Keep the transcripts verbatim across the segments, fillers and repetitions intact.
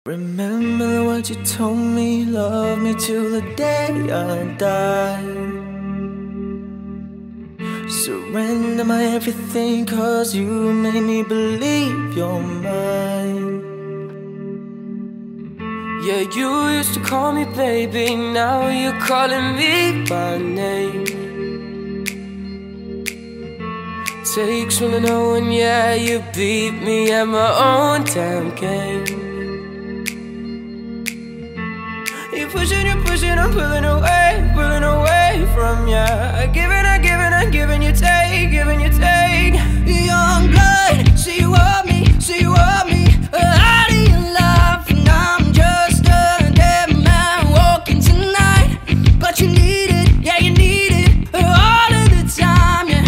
Remember what you told me, love me till the day I die. Surrender my everything, cause you made me believe you're mine. Yeah, you used to call me baby, now you're calling me by name. Takes one to know, and yeah, you beat me at my own damn game. You're pushing, you're pushing, I'm pulling away, pulling away from ya. Giving, I'm giving, I'm giving, you take, giving, you take. Young blood, see you want me, see you want me. Out of your life, and I'm just a dead man walking tonight. But you need it, yeah, you need it all of the time, yeah.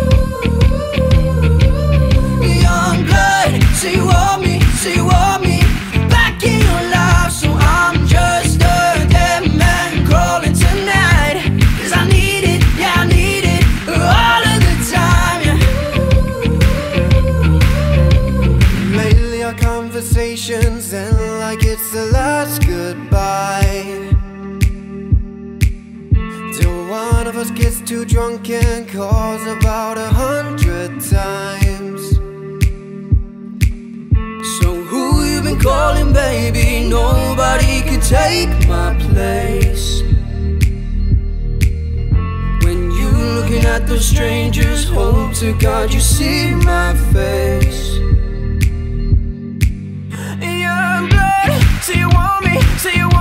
Young blood, see you want me, see you want me. Back in your life, so I'm just a dead man crawling tonight. Cause I need it, yeah, I need it all of the time, yeah. Lately our conversations end like it's the last goodbye, till one of us gets too drunk and calls about a hundred times. So who you been calling, baby? Nobody could take my place. When you looking at those strangers, hope to God you see my face. Young blood, say you want me, say you want me.